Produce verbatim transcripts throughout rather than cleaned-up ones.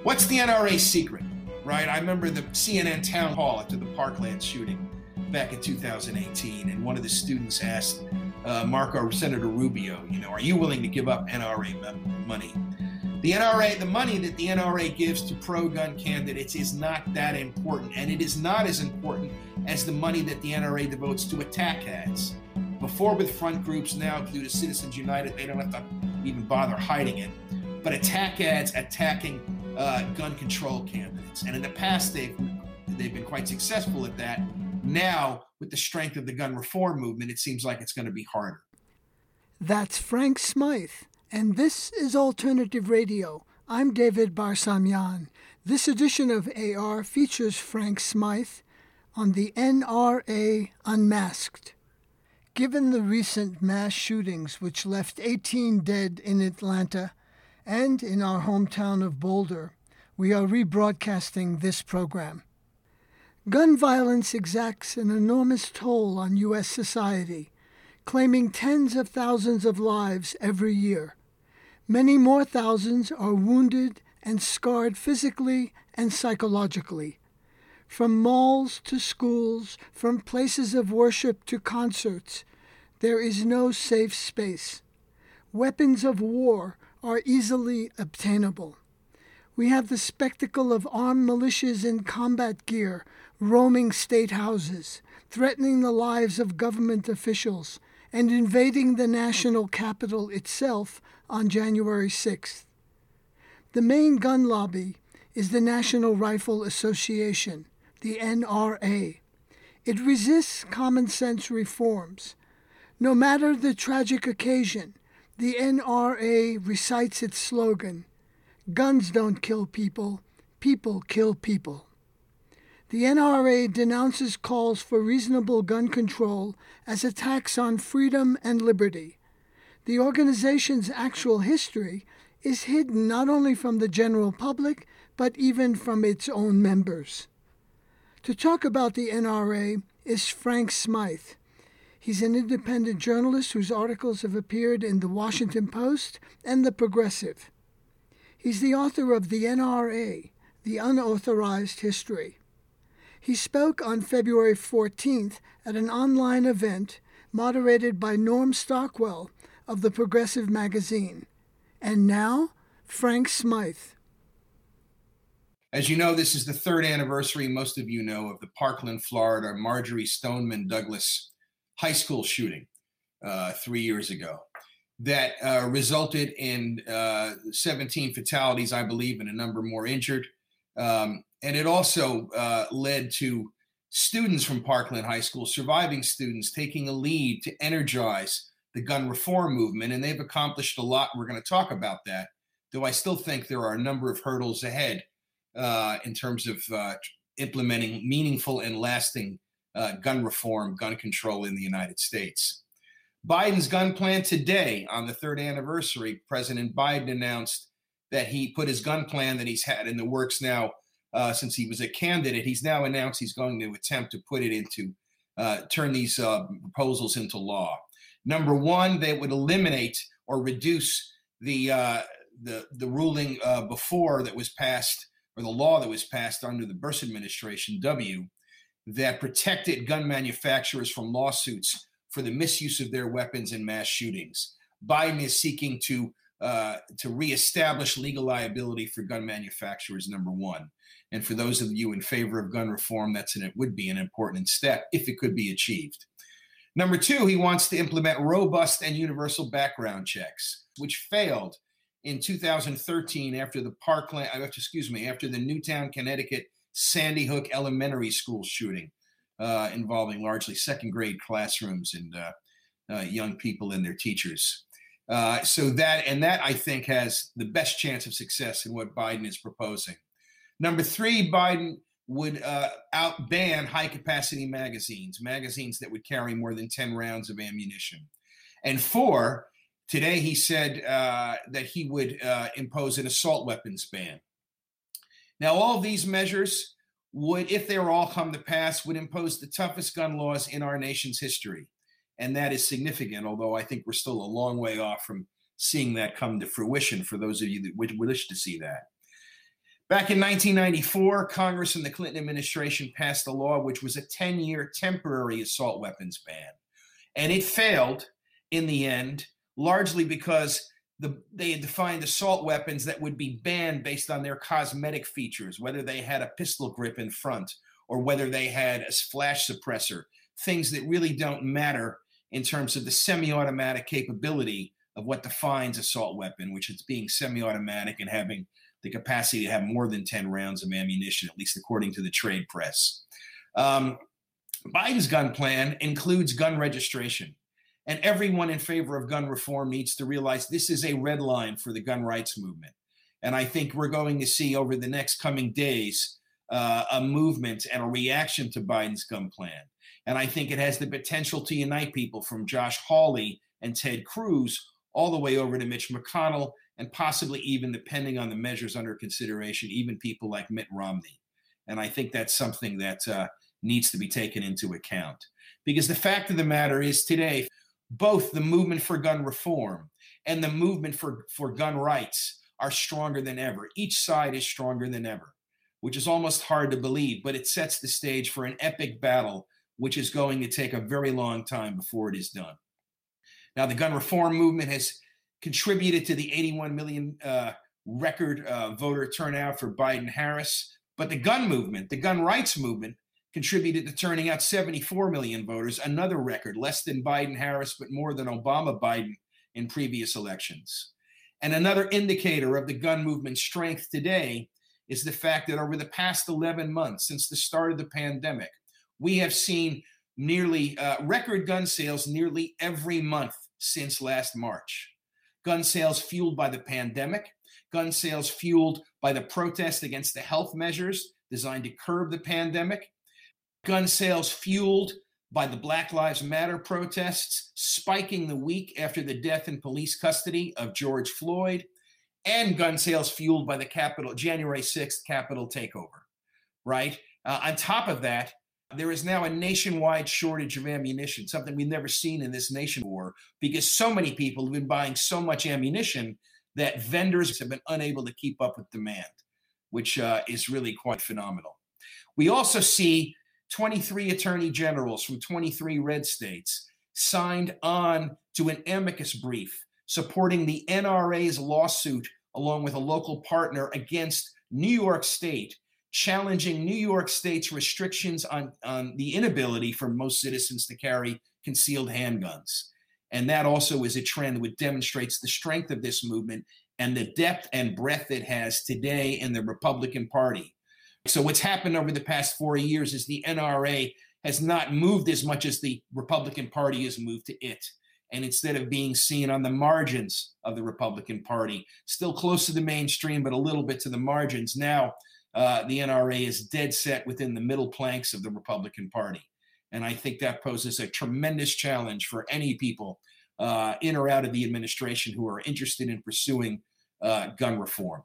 What's the N R A secret, right? I remember the C N N town hall after the Parkland shooting back in two thousand eighteen, and one of the students asked uh, Marco, Senator Rubio, you know, are you willing to give up N R A money? The N R A, the money that the N R A gives to pro-gun candidates is not that important, and it is not as important as the money that the N R A devotes to attack ads. Before with front groups, now due to Citizens United, they don't have to even bother hiding it. But attack ads attacking uh, gun control candidates. And in the past, they've, they've been quite successful at that. Now, with the strength of the gun reform movement, it seems like it's going to be harder. That's Frank Smythe, and this is Alternative Radio. I'm David Barsamian. This edition of A R features Frank Smythe on the N R A Unmasked. Given the recent mass shootings which left eighteen dead in Atlanta and in our hometown of Boulder, we are rebroadcasting this program. Gun violence exacts an enormous toll on U S society, claiming tens of thousands of lives every year. Many more thousands are wounded and scarred physically and psychologically. From malls to schools, from places of worship to concerts, there is no safe space. Weapons of war are easily obtainable. We have the spectacle of armed militias in combat gear roaming state houses, threatening the lives of government officials, and invading the national capital itself on January sixth. The main gun lobby is the National Rifle Association, the N R A. It resists common sense reforms. No matter the tragic occasion, the N R A recites its slogan, "Guns don't kill people, people kill people." The N R A denounces calls for reasonable gun control as attacks on freedom and liberty. The organization's actual history is hidden not only from the general public, but even from its own members. To talk about the N R A is Frank Smythe. He's an independent journalist whose articles have appeared in The Washington Post and The Progressive. He's the author of The N R A, The Unauthorized History. He spoke on February fourteenth at an online event moderated by Norm Stockwell of The Progressive magazine. And now, Frank Smythe. As you know, this is the third anniversary, most of you know, of the Parkland, Florida, Marjory Stoneman Douglas high school shooting uh, three years ago that uh, resulted in uh, seventeen fatalities, I believe, and a number more injured. Um, and it also uh, led to students from Parkland High School, surviving students, taking a lead to energize the gun reform movement. And they've accomplished a lot. We're going to talk about that, though I still think there are a number of hurdles ahead uh, in terms of uh, implementing meaningful and lasting uh, gun reform, gun control in the United States. Biden's gun plan today, on the third anniversary, President Biden announced that he put his gun plan that he's had in the works now uh, since he was a candidate. He's now announced he's going to attempt to put it into, uh, turn these uh, proposals into law. Number one, they would eliminate or reduce the uh, the the ruling uh, before that was passed, or the law that was passed under the Bush administration, W, that protected gun manufacturers from lawsuits for the misuse of their weapons in mass shootings. Biden is seeking to uh, to reestablish legal liability for gun manufacturers, number one. And for those of you in favor of gun reform, that's an, it would be an important step if it could be achieved. Number two, he wants to implement robust and universal background checks, which failed in two thousand thirteen after the Parkland, excuse me, after the Newtown, Connecticut Sandy Hook Elementary School shooting uh, involving largely second grade classrooms and uh, uh, young people and their teachers. Uh, so that, and that I think has the best chance of success in what Biden is proposing. Number three, Biden would uh, out-ban high-capacity magazines, magazines that would carry more than ten rounds of ammunition. And four, today he said uh, that he would uh, impose an assault weapons ban. Now, all of these measures would, if they were all come to pass, would impose the toughest gun laws in our nation's history. And that is significant, although I think we're still a long way off from seeing that come to fruition for those of you that would wish to see that. Back in nineteen ninety-four, Congress and the Clinton administration passed a law which was a ten-year temporary assault weapons ban. And it failed in the end, largely because the, they had defined assault weapons that would be banned based on their cosmetic features, whether they had a pistol grip in front or whether they had a flash suppressor, things that really don't matter in terms of the semi-automatic capability of what defines assault weapon, which is being semi-automatic and having the capacity to have more than ten rounds of ammunition, at least according to the trade press. Um, Biden's gun plan includes gun registration, and everyone in favor of gun reform needs to realize this is a red line for the gun rights movement. And I think we're going to see over the next coming days uh, a movement and a reaction to Biden's gun plan. And I think it has the potential to unite people from Josh Hawley and Ted Cruz all the way over to Mitch McConnell, and possibly even, depending on the measures under consideration, even people like Mitt Romney. And I think that's something that uh, needs to be taken into account. Because the fact of the matter is today, both the movement for gun reform and the movement for, for gun rights are stronger than ever. Each side is stronger than ever, which is almost hard to believe, but it sets the stage for an epic battle, which is going to take a very long time before it is done. Now, the gun reform movement has contributed to the eighty-one million uh, record uh, voter turnout for Biden-Harris, but the gun movement, the gun rights movement, contributed to turning out seventy-four million voters, another record, less than Biden-Harris, but more than Obama-Biden in previous elections. And another indicator of the gun movement's strength today is the fact that over the past eleven months, since the start of the pandemic, we have seen nearly uh, record gun sales nearly every month since last March. Gun sales fueled by the pandemic, gun sales fueled by the protest against the health measures designed to curb the pandemic, gun sales fueled by the Black Lives Matter protests spiking the week after the death in police custody of George Floyd, and gun sales fueled by the Capitol, January sixth Capitol takeover, right? Uh, on top of that, there is now a nationwide shortage of ammunition, something we've never seen in this nation before, because so many people have been buying so much ammunition that vendors have been unable to keep up with demand, which uh, is really quite phenomenal. We also see twenty-three attorney generals from twenty-three red states signed on to an amicus brief supporting the N R A's lawsuit along with a local partner against New York State, challenging New York State's restrictions on, on the inability for most citizens to carry concealed handguns. And that also is a trend which demonstrates the strength of this movement and the depth and breadth it has today in the Republican Party. So what's happened over the past four years is the N R A has not moved as much as the Republican Party has moved to it. And instead of being seen on the margins of the Republican Party, still close to the mainstream, but a little bit to the margins, now uh, the N R A is dead set within the middle planks of the Republican Party. And I think that poses a tremendous challenge for any people uh, in or out of the administration who are interested in pursuing uh, gun reform.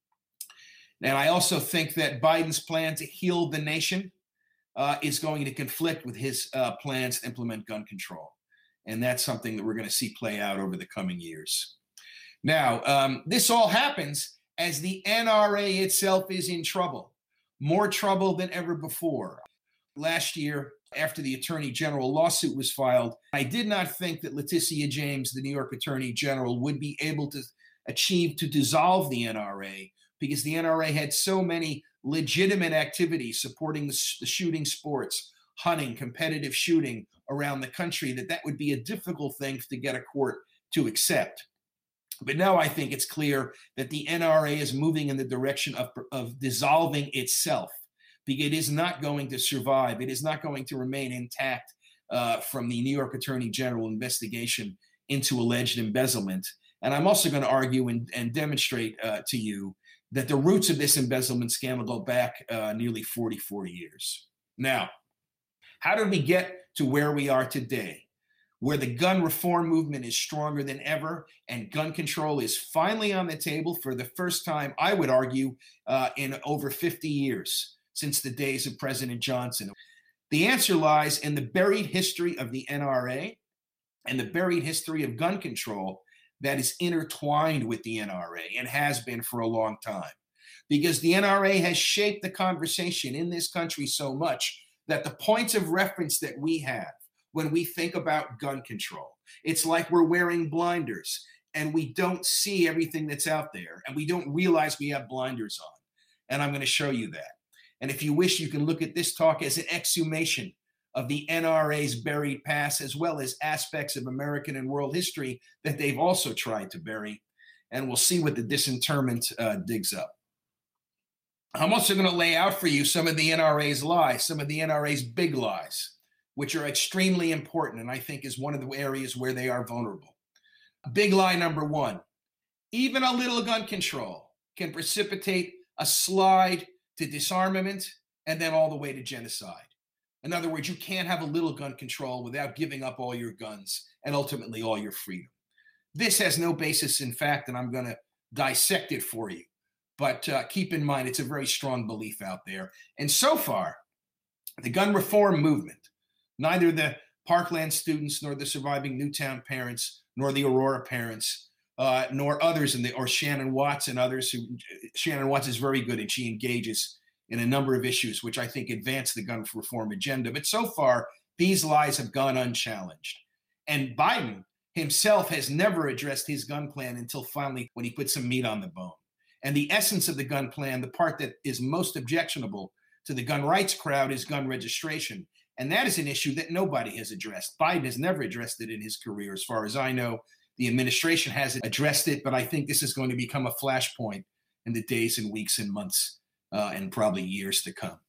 And I also think that Biden's plan to heal the nation uh, is going to conflict with his uh, plans to implement gun control. And that's something that we're going to see play out over the coming years. Now, um, this all happens as the N R A itself is in trouble, more trouble than ever before. Last year, after the Attorney General lawsuit was filed, I did not think that Letitia James, the New York Attorney General, would be able to achieve to dissolve the N R A, because the N R A had so many legitimate activities supporting the, the shooting sports, hunting, competitive shooting around the country, that that would be a difficult thing to get a court to accept. But now I think it's clear that the N R A is moving in the direction of, of dissolving itself, because it is not going to survive. It is not going to remain intact uh, from the New York Attorney General investigation into alleged embezzlement. And I'm also going to argue and, and demonstrate uh, to you that the roots of this embezzlement scandal go back uh, nearly forty-four years. Now, how did we get to where we are today, where the gun reform movement is stronger than ever and gun control is finally on the table for the first time, I would argue, uh, in over fifty years, since the days of President Johnson? The answer lies in the buried history of the N R A and the buried history of gun control that is intertwined with the N R A and has been for a long time. because the N R A has shaped the conversation in this country so much that the points of reference that we have when we think about gun control, it's like we're wearing blinders and we don't see everything that's out there and we don't realize we have blinders on. And I'm going to show you that. And if you wish, you can look at this talk as an exhumation of the N R A's buried past, as well as aspects of American and world history that they've also tried to bury. And we'll see what the disinterment uh, digs up. I'm also going to lay out for you some of the N R A's lies, some of the N R A's big lies, which are extremely important and I think is one of the areas where they are vulnerable. Big lie number one, even a little gun control can precipitate a slide to disarmament and then all the way to genocide. In other words, you can't have a little gun control without giving up all your guns and ultimately all your freedom. This has no basis in fact, and I'm going to dissect it for you. But uh, keep in mind, it's a very strong belief out there. And so far, the gun reform movement, neither the Parkland students, nor the surviving Newtown parents, nor the Aurora parents, uh, nor others, in the, or Shannon Watts and others, who Shannon Watts is very good and she engages in a number of issues which I think advance the gun reform agenda. But so far, these lies have gone unchallenged. And Biden himself has never addressed his gun plan until finally when he put some meat on the bone. And the essence of the gun plan, the part that is most objectionable to the gun rights crowd, is gun registration. And that is an issue that nobody has addressed. Biden has never addressed it in his career. As far as I know, the administration hasn't addressed it, but I think this is going to become a flashpoint in the days and weeks and months uh, and probably years to come.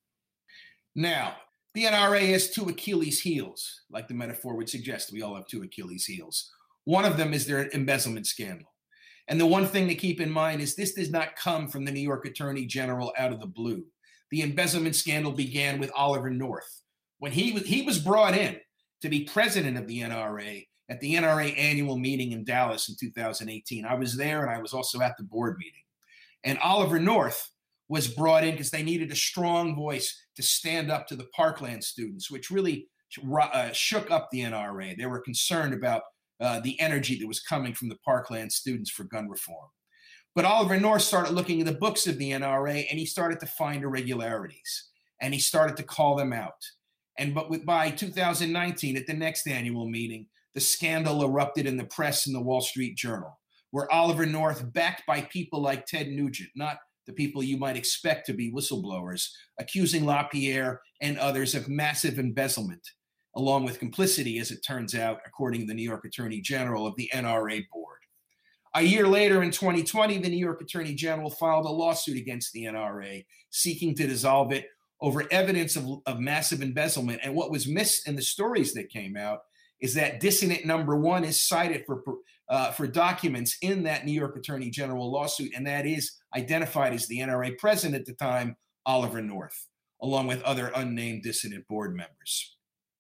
Now, the N R A has two Achilles heels, like the metaphor would suggest. We all have two Achilles heels. One of them is their embezzlement scandal. And the one thing to keep in mind is this does not come from the New York Attorney General out of the blue. The embezzlement scandal began with Oliver North. When he was, he was brought in to be president of the N R A at the N R A annual meeting in Dallas in two thousand eighteen. I was there and I was also at the board meeting. And Oliver North was brought in because they needed a strong voice to stand up to the Parkland students, which really uh, shook up the N R A. They were concerned about uh, the energy that was coming from the Parkland students for gun reform. But Oliver North started looking in the books of the N R A and he started to find irregularities and he started to call them out. And but with, by two thousand nineteen, at the next annual meeting, the scandal erupted in the press in the Wall Street Journal, where Oliver North, backed by people like Ted Nugent, not the people you might expect to be whistleblowers, accusing LaPierre and others of massive embezzlement, along with complicity, as it turns out, according to the New York Attorney General, of the N R A board. A year later, in twenty twenty, the New York Attorney General filed a lawsuit against the N R A, seeking to dissolve it over evidence of, of massive embezzlement. And what was missed in the stories that came out is that dissident number one is cited for, uh, for documents in that New York Attorney General lawsuit, and that is identified as the N R A president at the time, Oliver North, along with other unnamed dissident board members.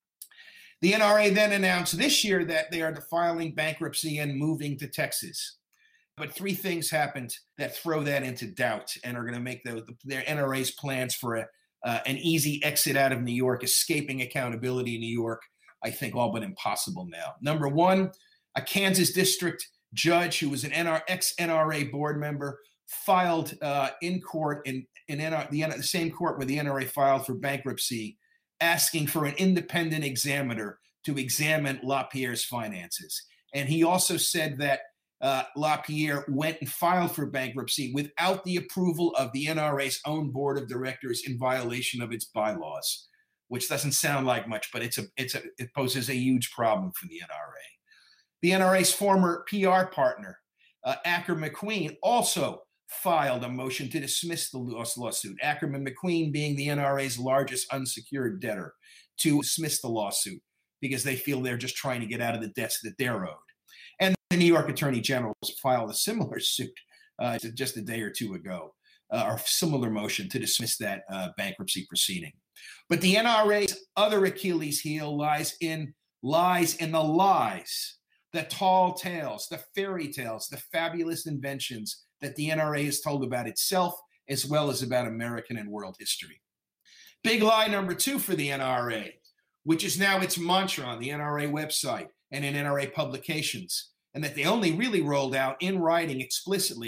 The N R A then announced this year that they are filing bankruptcy and moving to Texas. But three things happened that throw that into doubt and are going to make the, the, their N R A's plans for a, uh, an easy exit out of New York, escaping accountability in New York, I think all but impossible now. Number one, a Kansas district judge who was an N R, ex-N R A board member filed uh, in court, in, in N R, the, the same court where the N R A filed for bankruptcy, asking for an independent examiner to examine LaPierre's finances. And he also said that uh, LaPierre went and filed for bankruptcy without the approval of the N R A's own board of directors, in violation of its bylaws, which doesn't sound like much, but it's a, it's a, it poses a huge problem for the N R A. The N R A's former P R partner, uh, Ackerman McQueen, also filed a motion to dismiss the lawsuit. Ackerman McQueen being the N R A's largest unsecured debtor, to dismiss the lawsuit because they feel they're just trying to get out of the debts that they're owed. And the New York Attorney General filed a similar suit uh, just a day or two ago, uh, or similar motion to dismiss that uh, bankruptcy proceeding. But the N R A's other Achilles heel lies in lies in the lies, the tall tales, the fairy tales, the fabulous inventions that the N R A has told about itself, as well as about American and world history. Big lie number two for the N R A, which is now its mantra on the N R A website and in N R A publications, and that they only really rolled out in writing explicitly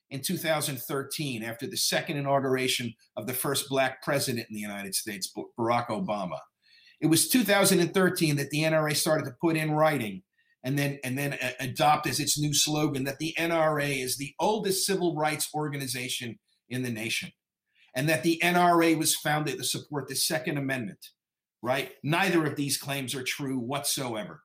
in two thousand thirteen, after the second inauguration of the first black president in the United States, Barack Obama. It was two thousand thirteen that the N R A started to put in writing and then, and then adopt as its new slogan that the N R A is the oldest civil rights organization in the nation, and that the N R A was founded to support the Second Amendment, right? Neither of these claims are true whatsoever.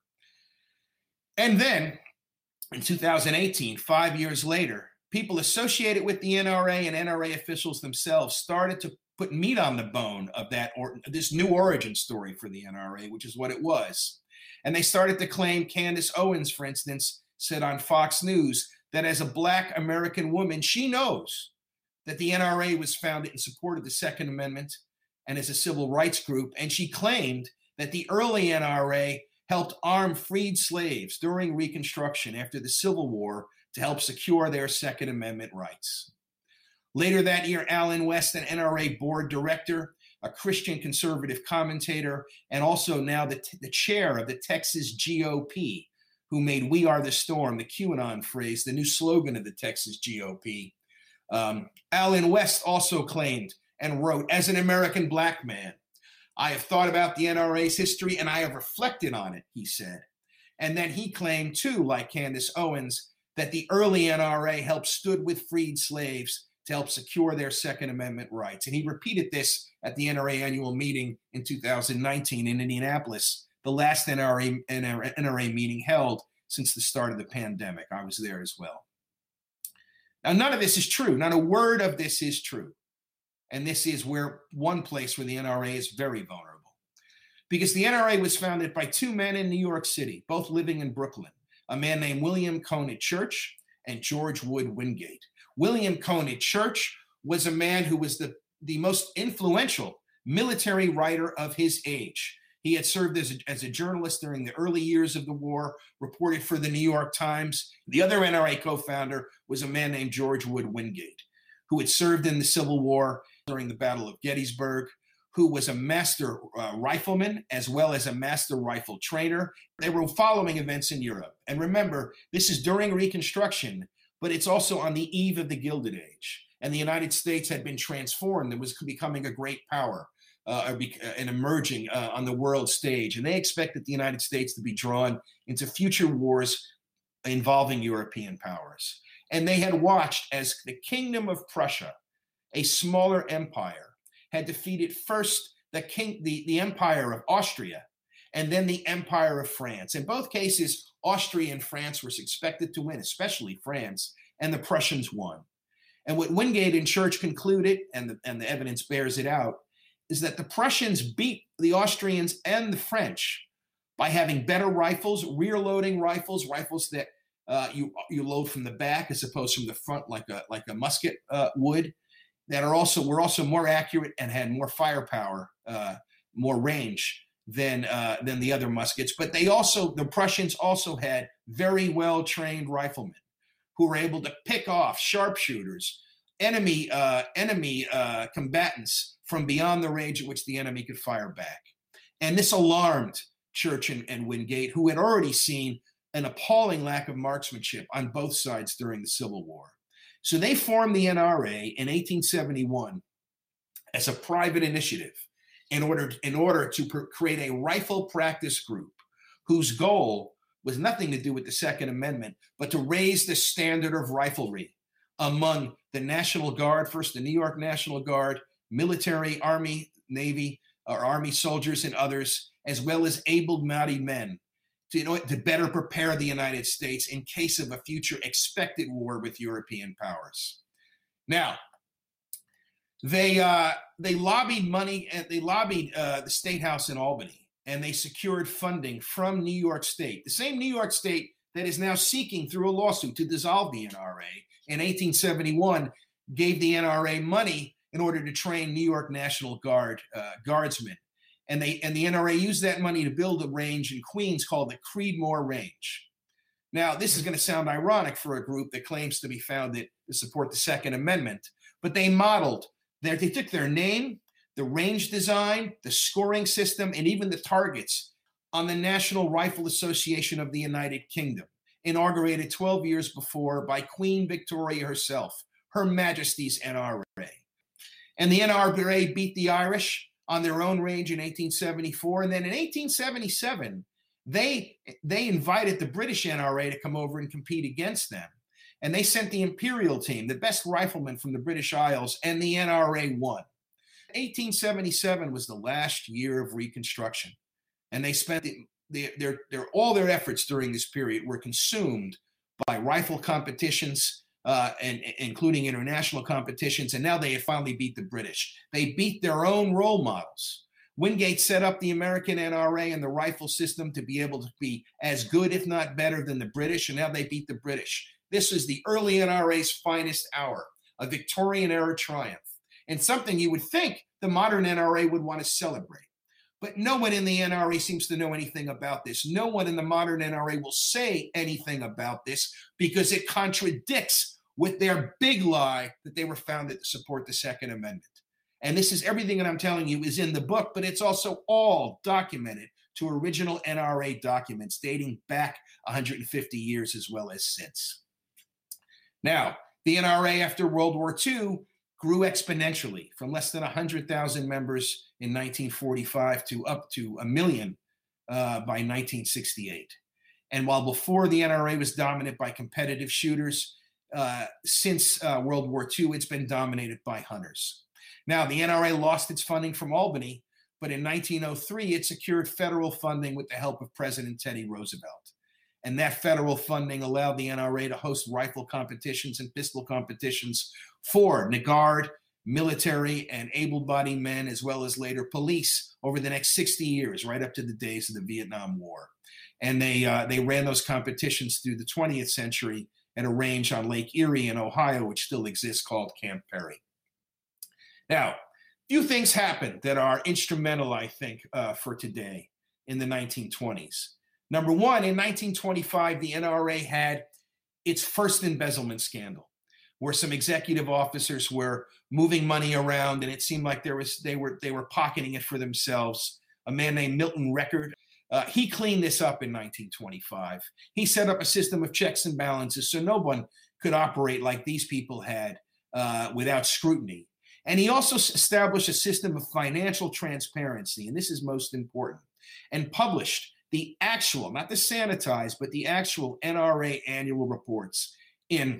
And then in two thousand eighteen, five years later, people associated with the N R A and N R A officials themselves started to put meat on the bone of that or this new origin story for the N R A, which is what it was. And they started to claim, Candace Owens, for instance, said on Fox News that as a black American woman, she knows that the N R A was founded in support of the Second Amendment and as a civil rights group. And she claimed that the early N R A helped arm freed slaves during Reconstruction after the Civil War to help secure their Second Amendment rights. Later that year, Allen West, an N R A board director, a Christian conservative commentator, and also now the, the chair of the Texas G O P, who made "We Are the Storm," the QAnon phrase, the new slogan of the Texas G O P. Um, Allen West also claimed and wrote, "As an American black man, I have thought about the N R A's history and I have reflected on it," he said. And then he claimed too, like Candace Owens, that the early N R A helped stood with freed slaves to help secure their Second Amendment rights. And he repeated this at the N R A annual meeting in two thousand nineteen in Indianapolis, the last N R A, N R A meeting held since the start of the pandemic. I was there as well. Now, none of this is true. Not a word of this is true. And this is where one place where the N R A is very vulnerable. Because the N R A was founded by two men in New York City, both living in Brooklyn, a man named William Conant Church and George Wood Wingate. William Conant Church was a man who was the, the most influential military writer of his age. He had served as a, as a journalist during the early years of the war, reported for the New York Times. The other N R A co-founder was a man named George Wood Wingate, who had served in the Civil War during the Battle of Gettysburg, who was a master uh, rifleman as well as a master rifle trainer. They were following events in Europe. And remember, this is during Reconstruction, but it's also on the eve of the Gilded Age. And the United States had been transformed and was becoming a great power uh, and emerging uh, on the world stage. And they expected the United States to be drawn into future wars involving European powers. And they had watched as the Kingdom of Prussia, a smaller empire, had defeated first the, king, the, the Empire of Austria and then the Empire of France. In both cases, Austria and France were expected to win, especially France, and the Prussians won. And what Wingate and Church concluded, and the, and the evidence bears it out, is that the Prussians beat the Austrians and the French by having better rifles, rear-loading rifles, rifles that uh, you you load from the back as opposed from the front, like a like a musket uh, would, that are also were also more accurate and had more firepower, uh, more range than uh, than the other muskets. But they also the Prussians also had very well trained riflemen who were able to pick off sharpshooters, enemy uh, enemy uh, combatants from beyond the range at which the enemy could fire back. And this alarmed Church and, and Wingate, who had already seen an appalling lack of marksmanship on both sides during the Civil War. So they formed the N R A in eighteen seventy-one as a private initiative in order, in order to pr- create a rifle practice group whose goal was nothing to do with the Second Amendment, but to raise the standard of riflery among the National Guard, first the New York National Guard, military, Army, Navy, or Army soldiers and others, as well as able-bodied men, to, you know, to better prepare the United States in case of a future expected war with European powers. Now, they uh, they lobbied money, and they lobbied uh, the State House in Albany, and they secured funding from New York State, the same New York State that is now seeking through a lawsuit to dissolve the N R A. In eighteen seventy-one, gave the N R A money in order to train New York National Guard uh, guardsmen. And they and the N R A used that money to build a range in Queens called the Creedmoor Range. Now, this is going to sound ironic for a group that claims to be founded to support the Second Amendment, but they modeled, their, they took their name, the range design, the scoring system, and even the targets on the National Rifle Association of the United Kingdom, inaugurated twelve years before by Queen Victoria herself, Her Majesty's N R A. And the N R A beat the Irish on their own range in eighteen seventy-four. And then in eighteen seventy-seven, they, they invited the British N R A to come over and compete against them. And they sent the Imperial team, the best riflemen from the British Isles, and the N R A won. eighteen seventy-seven was the last year of Reconstruction. And they spent the, the, their, their, all their efforts during this period were consumed by rifle competitions, uh, and, including international competitions. And now they had finally beat the British. They beat their own role models. Wingate set up the American N R A and the rifle system to be able to be as good, if not better, than the British. And now they beat the British. This was the early N R A's finest hour, a Victorian era triumph, and something you would think the modern N R A would want to celebrate. But no one in the N R A seems to know anything about this. No one in the modern N R A will say anything about this because it contradicts with their big lie that they were founded to support the Second Amendment. And this is everything that I'm telling you is in the book, but it's also all documented to original N R A documents dating back one hundred fifty years as well as since. Now, the N R A after World War Two grew exponentially from less than one hundred thousand members in nineteen forty-five to up to a million uh, by nineteen sixty-eight. And while before the N R A was dominant by competitive shooters, uh, since uh, World War Two, it's been dominated by hunters. Now, the N R A lost its funding from Albany, but in nineteen oh three, it secured federal funding with the help of President Teddy Roosevelt. And that federal funding allowed the N R A to host rifle competitions and pistol competitions for Nagard, military, and able-bodied men, as well as later police, over the next sixty years, right up to the days of the Vietnam War. And they, uh, they ran those competitions through the twentieth century at a range on Lake Erie in Ohio, which still exists, called Camp Perry. Now, a few things happened that are instrumental, I think, uh, for today in the nineteen twenties. Number one, in nineteen twenty-five, the N R A had its first embezzlement scandal, where some executive officers were moving money around, and it seemed like there was they were they were pocketing it for themselves. A man named Milton Record, uh, he cleaned this up in nineteen twenty-five. He set up a system of checks and balances so no one could operate like these people had uh, without scrutiny. And he also established a system of financial transparency, and this is most important, and published the actual, not the sanitized, but the actual N R A annual reports in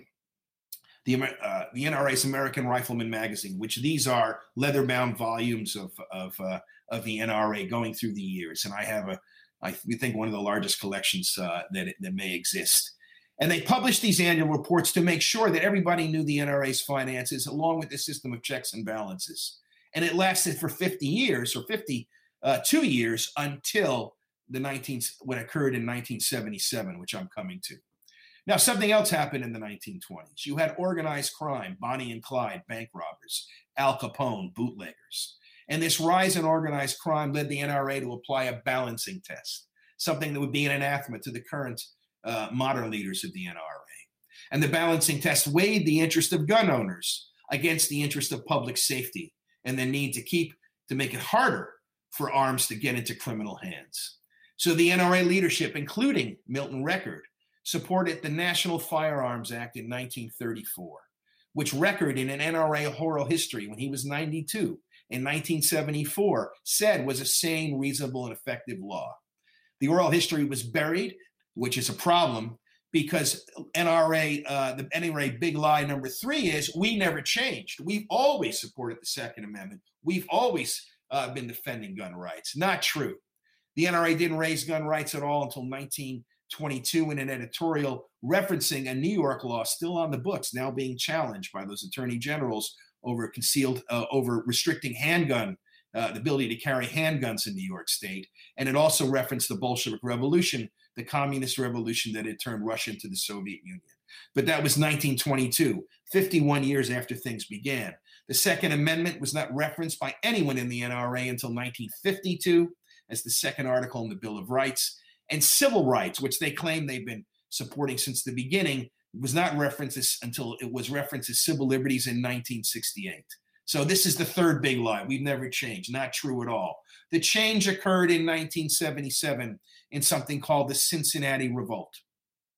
the, uh, the N R A's American Rifleman magazine, which these are leather-bound volumes of, of, uh, of the N R A going through the years. And I have, a, I think, one of the largest collections uh, that, that may exist. And they published these annual reports to make sure that everybody knew the N R A's finances, along with the system of checks and balances. And it lasted for fifty years, or fifty-two years, until the nineteen what occurred in nineteen seventy-seven, which I'm coming to. Now, something else happened in the nineteen twenties. You had organized crime, Bonnie and Clyde, bank robbers, Al Capone, bootleggers. And this rise in organized crime led the N R A to apply a balancing test, something that would be an anathema to the current uh, modern leaders of the N R A. And the balancing test weighed the interest of gun owners against the interest of public safety and the need to keep, to make it harder for arms to get into criminal hands. So the N R A leadership, including Milton Record, supported the National Firearms Act in nineteen thirty-four, which Record, in an N R A oral history when he was ninety-two in nineteen seventy-four, said was a sane, reasonable, and effective law. The oral history was buried, which is a problem because N R A, uh, the N R A big lie number three is we never changed. We've always supported the Second Amendment. We've always uh, been defending gun rights. Not true. The N R A didn't raise gun rights at all until nineteen twenty-two in an editorial referencing a New York law still on the books, now being challenged by those attorney generals over concealed, uh, over restricting handgun, uh, the ability to carry handguns in New York State. And it also referenced the Bolshevik Revolution, the communist revolution that had turned Russia into the Soviet Union. But that was nineteen twenty-two, fifty-one years after things began. The Second Amendment was not referenced by anyone in the N R A until nineteen fifty-two. As the second article in the Bill of Rights. And civil rights, which they claim they've been supporting since the beginning, was not referenced until it was referenced as civil liberties in nineteen sixty-eight. So this is the third big lie. We've never changed. Not true at all. The change occurred in nineteen seventy-seven in something called the Cincinnati Revolt.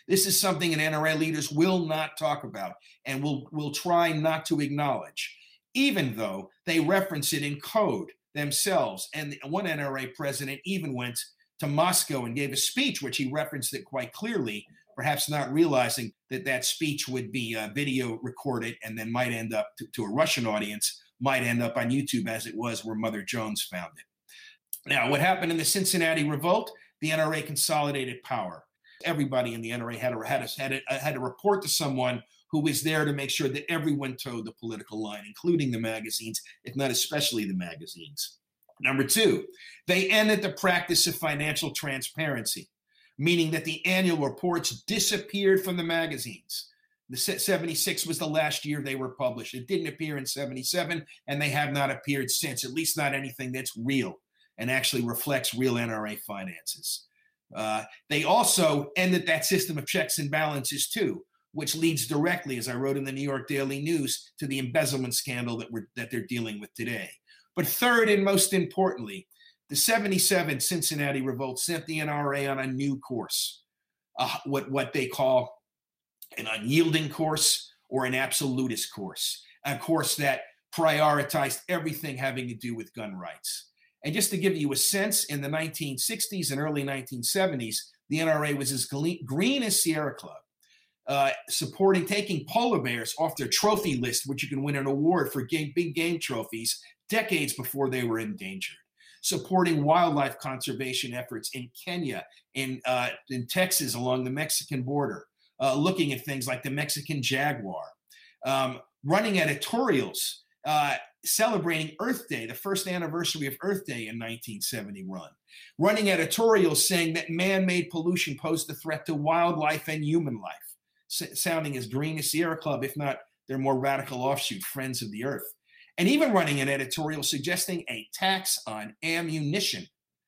This is something N R A leaders will not talk about and will, will try not to acknowledge, even though they reference it in code themselves. And one N R A president even went to Moscow and gave a speech, which he referenced it quite clearly, perhaps not realizing that that speech would be uh, video recorded and then might end up to, to a Russian audience, might end up on YouTube as it was where Mother Jones found it. Now, what happened in the Cincinnati revolt? The N R A consolidated power. Everybody in the N R A had to, had, to, had, to, had to report to someone who was there to make sure that everyone towed the political line, including the magazines, if not especially the magazines. Number two, they ended the practice of financial transparency, meaning that the annual reports disappeared from the magazines. The seventy-six was the last year they were published. It didn't appear in seventy-seven, and they have not appeared since, at least not anything that's real and actually reflects real N R A finances. Uh, they also ended that system of checks and balances too, which leads directly, as I wrote in the New York Daily News, to the embezzlement scandal that we're that they're dealing with today. But third, and most importantly, the seventy-seven Cincinnati revolt sent the N R A on a new course, uh, what, what they call an unyielding course or an absolutist course, a course that prioritized everything having to do with gun rights. And just to give you a sense, in the nineteen sixties and early nineteen seventies, the N R A was as green as Sierra Club, uh, supporting taking polar bears off their trophy list, which you can win an award for game, big game trophies, decades before they were endangered, supporting wildlife conservation efforts in Kenya, in, uh, in Texas along the Mexican border, uh, looking at things like the Mexican jaguar, um, running editorials, uh, celebrating Earth Day, the first anniversary of Earth Day in nineteen seventy run, running editorials saying that man-made pollution posed a threat to wildlife and human life, S- sounding as green as Sierra Club, if not their more radical offshoot, Friends of the Earth. And even running an editorial suggesting a tax on ammunition,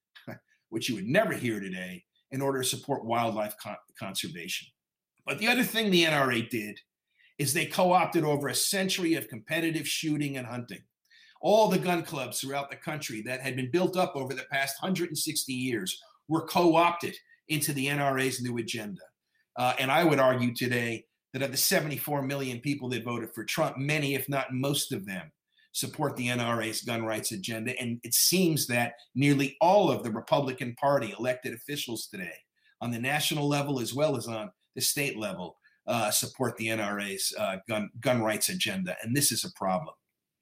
which you would never hear today, in order to support wildlife con- conservation. But the other thing the N R A did is they co-opted over a century of competitive shooting and hunting. All the gun clubs throughout the country that had been built up over the past one hundred sixty years were co-opted into the N R A's new agenda. Uh, and I would argue today that of the seventy-four million people that voted for Trump, many, if not most of them, support the N R A's gun rights agenda. And it seems that nearly all of the Republican Party elected officials today, on the national level as well as on the state level, uh, support the N R A's uh, gun, gun rights agenda. And this is a problem.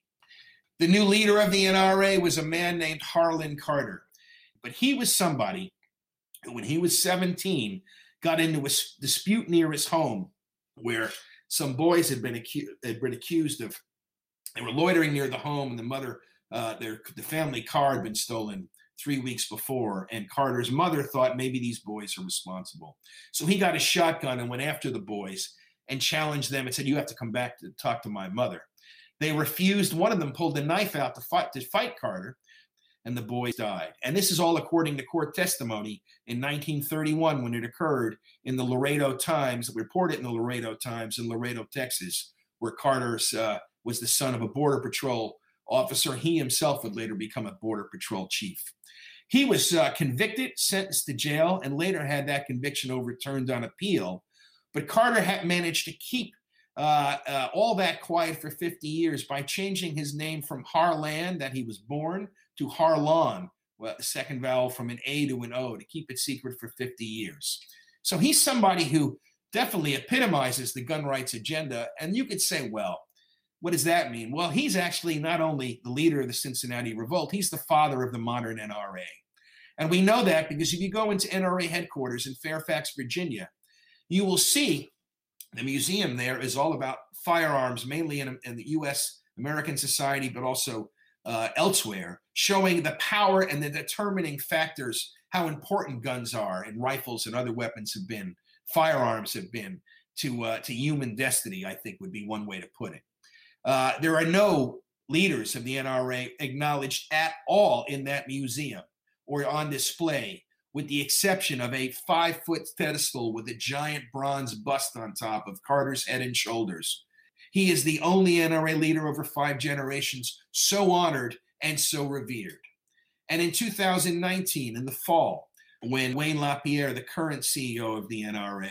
The new leader of the N R A was a man named Harlan Carter. But he was somebody who, when he was seventeen, got into a dispute near his home where some boys had been, acu- had been accused of They were loitering near the home, and the mother, uh, their the family car had been stolen three weeks before, and Carter's mother thought maybe these boys are responsible. So he got a shotgun and went after the boys and challenged them and said, "You have to come back to talk to my mother." They refused. One of them pulled a knife out to fight to fight Carter, and the boys died. And this is all according to court testimony in nineteen thirty-one, when it occurred in the Laredo Times, reported in the Laredo Times in Laredo, Texas, where Carter's uh, was the son of a Border Patrol officer. He himself would later become a Border Patrol chief. He was uh, convicted, sentenced to jail, and later had that conviction overturned on appeal. But Carter had managed to keep uh, uh, all that quiet for fifty years by changing his name from Harlan, that he was born, to Harlan, well, the second vowel from an A to an O, to keep it secret for fifty years. So he's somebody who definitely epitomizes the gun rights agenda. And you could say, well, what does that mean? Well, he's actually not only the leader of the Cincinnati revolt, he's the father of the modern N R A. And we know that because if you go into N R A headquarters in Fairfax, Virginia, you will see the museum there is all about firearms, mainly in, in the U S American Society, but also uh, elsewhere, showing the power and the determining factors, how important guns are and rifles and other weapons have been, firearms have been to, uh, to human destiny, I think would be one way to put it. Uh, there are no leaders of the N R A acknowledged at all in that museum or on display, with the exception of a five-foot pedestal with a giant bronze bust on top of Carter's head and shoulders. He is the only N R A leader over five generations so honored and so revered. And in two thousand nineteen, in the fall, when Wayne LaPierre, the current C E O of the N R A,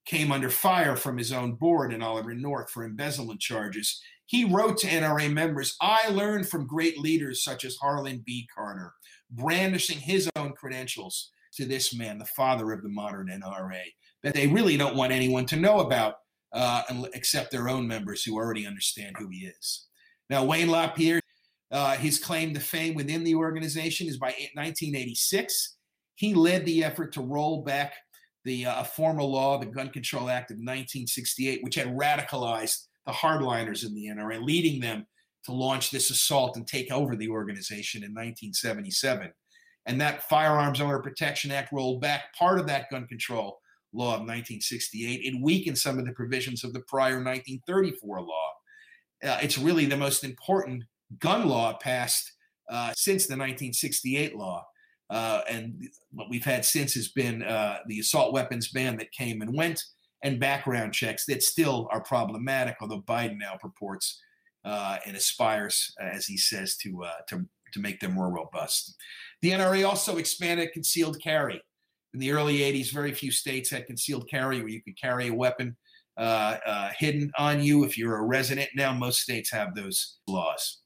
came under fire from his own board in Oliver North for embezzlement charges. He wrote to N R A members, "I learned from great leaders such as Harlan B. Carter," brandishing his own credentials to this man, the father of the modern N R A, that they really don't want anyone to know about uh, except their own members who already understand who he is. Now, Wayne LaPierre, uh, his claim to fame within the organization is by nineteen eighty-six. He led the effort to roll back the uh, former law, the Gun Control Act of nineteen sixty-eight, which had radicalized the hardliners in the N R A, leading them to launch this assault and take over the organization in nineteen seventy-seven. And that Firearms Owner Protection Act rolled back part of that gun control law of nineteen sixty-eight. It weakened some of the provisions of the prior nineteen thirty-four law. Uh, it's really the most important gun law passed uh, since the nineteen sixty-eight law. Uh, and what we've had since has been uh, the assault weapons ban that came and went, and background checks that still are problematic, although Biden now purports uh, and aspires, as he says, to, uh, to, to make them more robust. The N R A also expanded concealed carry. In the early eighties, very few states had concealed carry where you could carry a weapon uh, uh, hidden on you if you're a resident. Now most states have those laws.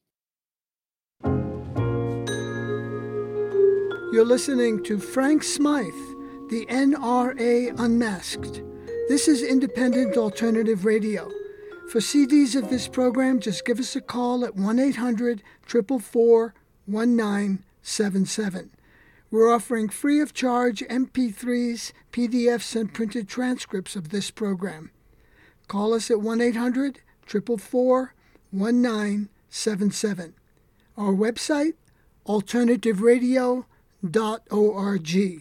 You're listening to Frank Smythe, the N R A Unmasked. This is independent alternative radio. For C Ds of this program, just give us a call at one eight hundred, four four four, one nine seven seven. We're offering free of charge M P threes, P D Fs, and printed transcripts of this program. Call us at one eight hundred, four four four, one nine seven seven. Our website, alternative radio dot org.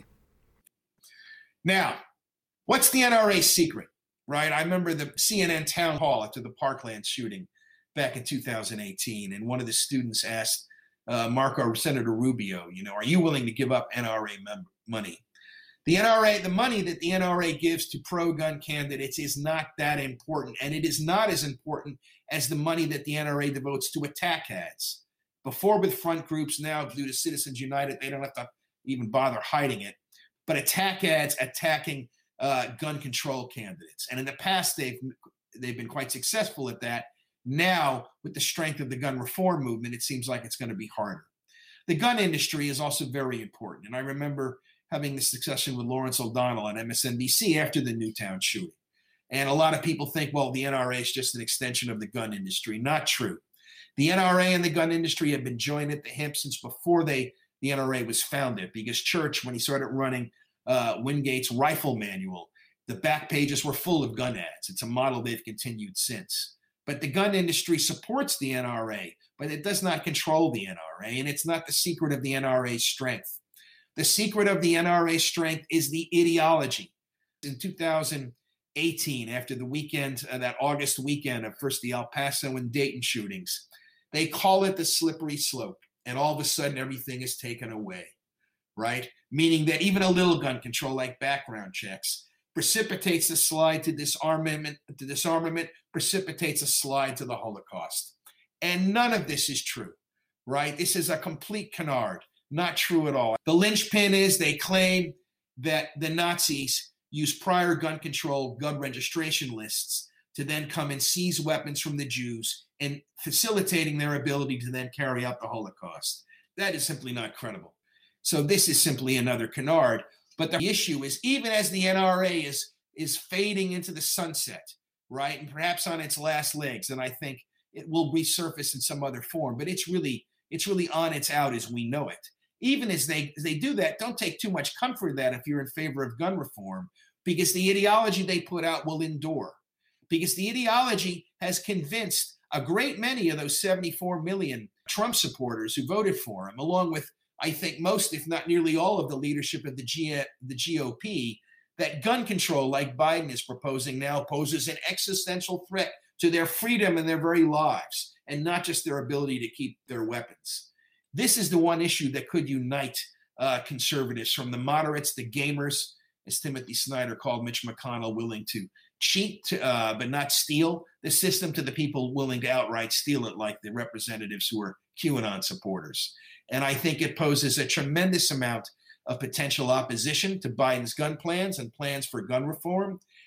Now, what's the N R A secret, right? I remember the C N N town hall after the Parkland shooting back in two thousand eighteen, and one of the students asked uh, Marco, Senator Rubio, you know, are you willing to give up N R A member money? The N R A, the money that the N R A gives to pro-gun candidates is not that important, and it is not as important as the money that the N R A devotes to attack ads. Before with front groups, now due to Citizens United, they don't have to even bother hiding it. But attack ads attacking uh, gun control candidates. And in the past, they've they've been quite successful at that. Now, with the strength of the gun reform movement, it seems like it's going to be harder. The gun industry is also very important. And I remember having this discussion with Lawrence O'Donnell on M S N B C after the Newtown shooting. And a lot of people think, well, the N R A is just an extension of the gun industry. Not true. The N R A and the gun industry have been joined at the hip since before they the N R A was founded, because Church, when he started running uh, Wingate's rifle manual, the back pages were full of gun ads. It's a model they've continued since. But the gun industry supports the N R A, but it does not control the N R A, and it's not the secret of the N R A's strength. The secret of the N R A's strength is the ideology. In two thousand eighteen, after the weekend, uh, that August weekend of first the El Paso and Dayton shootings, they call it the slippery slope, and all of a sudden everything is taken away, right? Meaning that even a little gun control like background checks precipitates a slide to disarmament, to disarmament, precipitates a slide to the Holocaust. And none of this is true, right? This is a complete canard, not true at all. The linchpin is they claim that the Nazis used prior gun control, gun registration lists to then come and seize weapons from the Jews and facilitating their ability to then carry out the Holocaust. That is simply not credible. So this is simply another canard. But the issue is, even as the N R A is, is fading into the sunset, right, and perhaps on its last legs, and I think it will resurface in some other form, but it's really it's really on its out as we know it. Even as they, as they do that, don't take too much comfort in that if you're in favor of gun reform, because the ideology they put out will endure. Because the ideology has convinced a great many of those seventy-four million Trump supporters who voted for him, along with, I think, most, if not nearly all, of the leadership of the, G- the G O P, that gun control, like Biden is proposing now, poses an existential threat to their freedom and their very lives, and not just their ability to keep their weapons. This is the one issue that could unite uh, conservatives, from the moderates, the gamers, as Timothy Snyder called Mitch McConnell, willing to cheat to, uh, but not steal the system, to the people willing to outright steal it, like the representatives who are QAnon supporters. And I think it poses a tremendous amount of potential opposition to Biden's gun plans and plans for gun reform.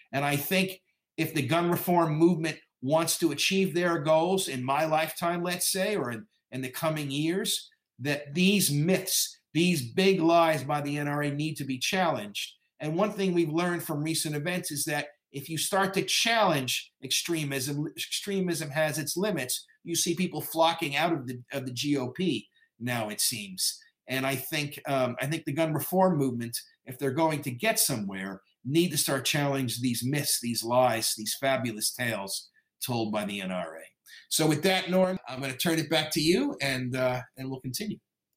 And I think if the gun reform movement wants to achieve their goals in my lifetime, let's say, or in, in the coming years, that these myths, these big lies by the N R A need to be challenged. And one thing we've learned from recent events is that if you start to challenge extremism, extremism has its limits. You see people flocking out of the of the G O P now, it seems. And I think um, I think the gun reform movement, if they're going to get somewhere, need to start challenging these myths, these lies, these fabulous tales told by the N R A. So with that, Norm, I'm going to turn it back to you, and uh, and we'll continue.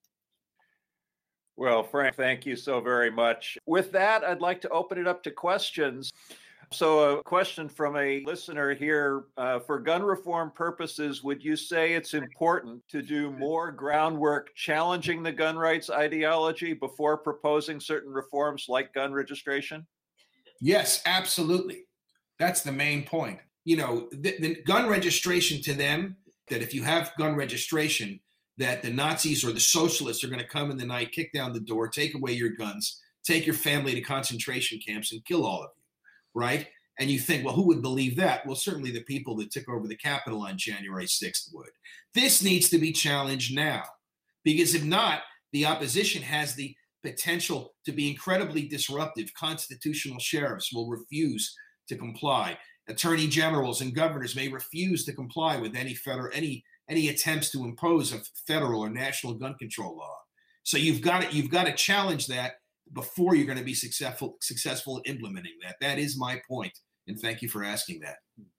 Well, Frank, thank you so very much. With that, I'd like to open it up to questions. So a question from a listener here, uh, for gun reform purposes, would you say it's important to do more groundwork challenging the gun rights ideology before proposing certain reforms like gun registration? Yes, absolutely. That's the main point. You know, the, the gun registration to them, that if you have gun registration, that the Nazis or the socialists are going to come in the night, kick down the door, take away your guns, take your family to concentration camps and kill all of you, right? And you think, well, who would believe that? Well, certainly the people that took over the Capitol on January sixth would. This needs to be challenged now, because if not, the opposition has the potential to be incredibly disruptive. Constitutional sheriffs will refuse to comply. Attorney generals and governors may refuse to comply with any federal, any any attempts to impose a federal or national gun control law. So you've got to, you've got to challenge that before you're going to be successful successful in implementing that. That is my point, and thank you for asking that.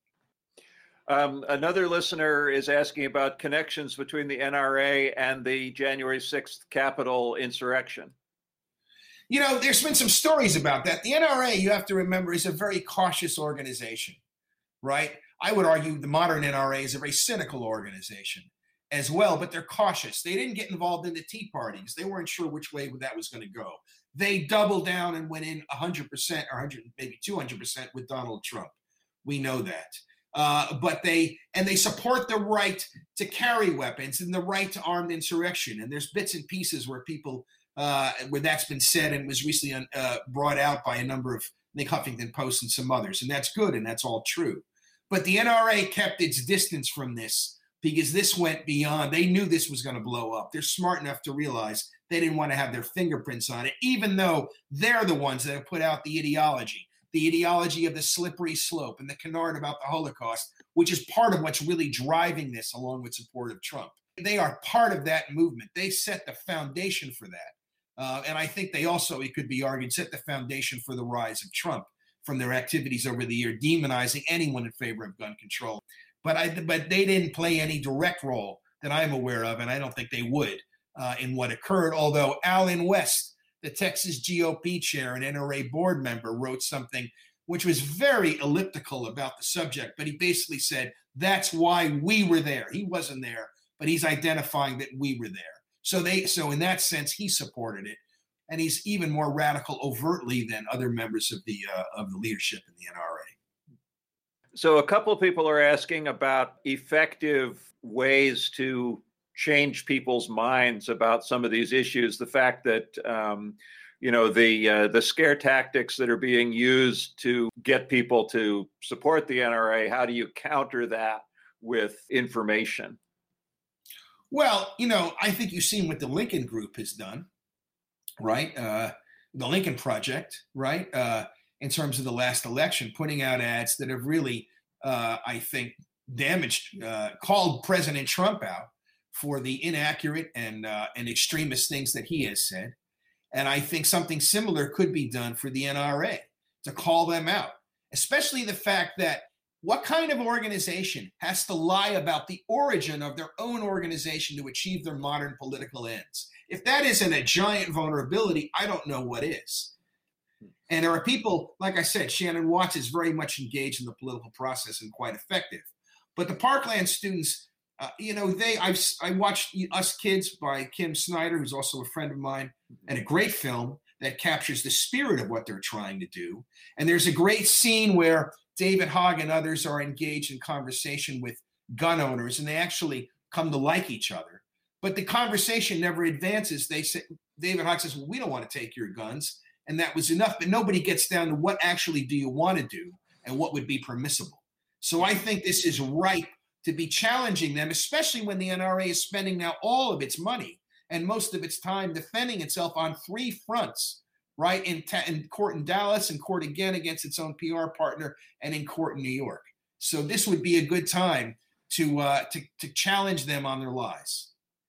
Um, another listener is asking about connections between the N R A and the January sixth Capitol insurrection. You know, there's been some stories about that. The N R A, you have to remember, is a very cautious organization, right? I would argue the modern N R A is a very cynical organization as well, but they're cautious. They didn't get involved in the Tea Parties. They weren't sure which way that was going to go. They doubled down and went in one hundred percent or one hundred, maybe two hundred percent with Donald Trump. We know that. Uh, but they, and they support the right to carry weapons and the right to armed insurrection. And there's bits and pieces where people, uh, where that's been said and was recently uh, brought out by a number of Nick Huffington Post and some others. And that's good, and that's all true. But the N R A kept its distance from this because this went beyond. They knew this was going to blow up. They're smart enough to realize they didn't want to have their fingerprints on it, even though they're the ones that have put out the ideology, the ideology of the slippery slope and the canard about the Holocaust, which is part of what's really driving this along with support of Trump. They are part of that movement. They set the foundation for that. Uh, and I think they also, it could be argued, set the foundation for the rise of Trump from their activities over the year, demonizing anyone in favor of gun control. But I, but they didn't play any direct role that I'm aware of, and I don't think they would uh, in what occurred. Although Allen West, the Texas G O P chair and N R A board member, wrote something which was very elliptical about the subject, but he basically said, that's why we were there. He wasn't there, but he's identifying that we were there. So they, so in that sense, he supported it. And he's even more radical overtly than other members of the uh, of the leadership in the N R A. So a couple of people are asking about effective ways to change people's minds about some of these issues. The fact that um, you know the uh, the scare tactics that are being used to get people to support the N R A. How do you counter that with information? Well, you know, I think you've seen what the Lincoln Group has done. Right, uh, the Lincoln Project, right, uh, in terms of the last election, putting out ads that have really, uh, I think, damaged, uh, called President Trump out for the inaccurate and uh, and extremist things that he has said. And I think something similar could be done for the N R A to call them out, especially the fact that what kind of organization has to lie about the origin of their own organization to achieve their modern political ends? If that isn't a giant vulnerability, I don't know what is. And there are people, like I said, Shannon Watts is very much engaged in the political process and quite effective. But the Parkland students, uh, you know, they, I've, I watched Us Kids by Kim Snyder, who's also a friend of mine, and a great film that captures the spirit of what they're trying to do. And there's a great scene where David Hogg and others are engaged in conversation with gun owners, and they actually come to like each other. But the conversation never advances. They say, David Hogg says, well, we don't want to take your guns. And that was enough. But nobody gets down to what actually do you want to do? and what would be permissible. So I think this is ripe to be challenging them, especially when the N R A is spending now all of its money and most of its time defending itself on three fronts, right? In, ta- in court in Dallas, in court again against its own P R partner, and in court in New York. So this would be a good time to uh, to, to challenge them on their lies.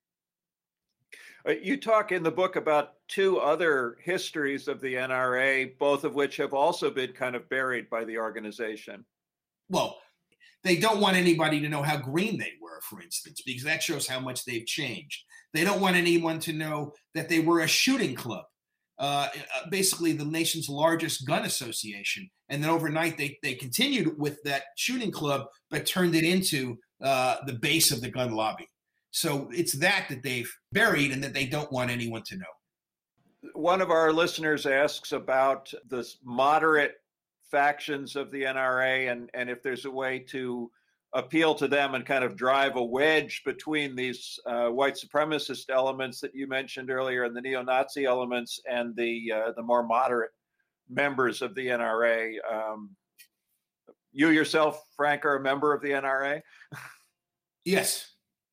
You talk in the book about two other histories of the N R A, both of which have also been kind of buried by the organization. Well, they don't want anybody to know how green they were, for instance, because that shows how much they've changed. They don't want anyone to know that they were a shooting club, uh, basically the nation's largest gun association. And then overnight, they, they continued with that shooting club, but turned it into uh, the base of the gun lobby. So it's that that they've buried and that they don't want anyone to know. One of our listeners asks about the moderate factions of the N R A and, and if there's a way to appeal to them and kind of drive a wedge between these uh, white supremacist elements that you mentioned earlier and the neo-Nazi elements and the uh, the more moderate members of the N R A. Um, you yourself, Frank, are a member of the N R A? Yes.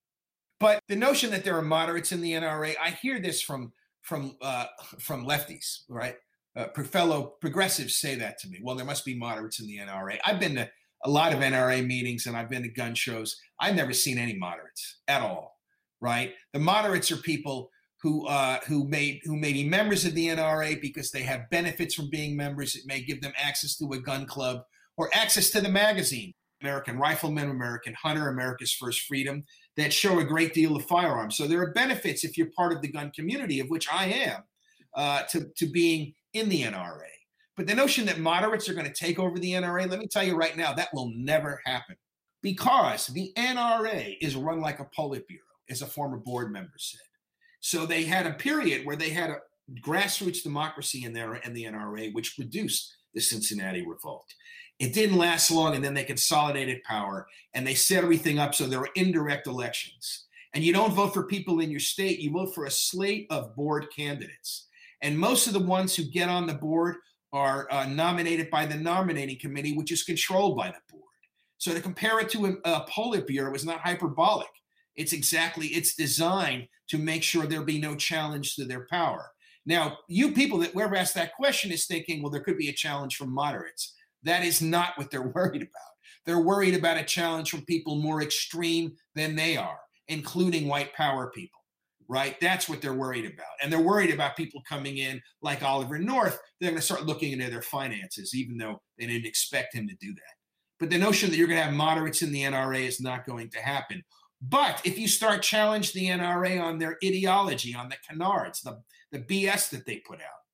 But the notion that there are moderates in the N R A, I hear this from from uh, from lefties, right? Uh, fellow progressives say that to me. Well, there must be moderates in the N R A. I've been to a lot of N R A meetings and I've been to gun shows. I've never seen any moderates at all, right? The moderates are people who uh, who may who may be members of the N R A because they have benefits from being members. It may give them access to a gun club or access to the magazine, American Rifleman, American Hunter, America's First Freedom, that show a great deal of firearms. So there are benefits if you're part of the gun community, of which I am, uh, to, to being in the N R A. But the notion that moderates are going to take over the N R A, let me tell you right now, that will never happen because the N R A is run like a Politburo, as a former board member said. So they had a period where they had a grassroots democracy in there and the N R A, which produced the Cincinnati Revolt. It didn't last long, and then they consolidated power, and they set everything up so there were indirect elections. And you don't vote for people in your state, you vote for a slate of board candidates. And most of the ones who get on the board are uh, nominated by the nominating committee, which is controlled by the board. So to compare it to a, a Politburo is not hyperbolic. It's exactly, it's designed to make sure there be no challenge to their power. Now, you people that were asked that question is thinking, well, there could be a challenge from moderates. That is not what they're worried about. They're worried about a challenge from people more extreme than they are, including white power people, right? That's what they're worried about. And they're worried about people coming in like Oliver North. They're going to start looking into their finances, even though they didn't expect him to do that. But the notion that you're going to have moderates in the N R A is not going to happen. But if you start challenge the N R A on their ideology, on the canards, the, the B S that they put out,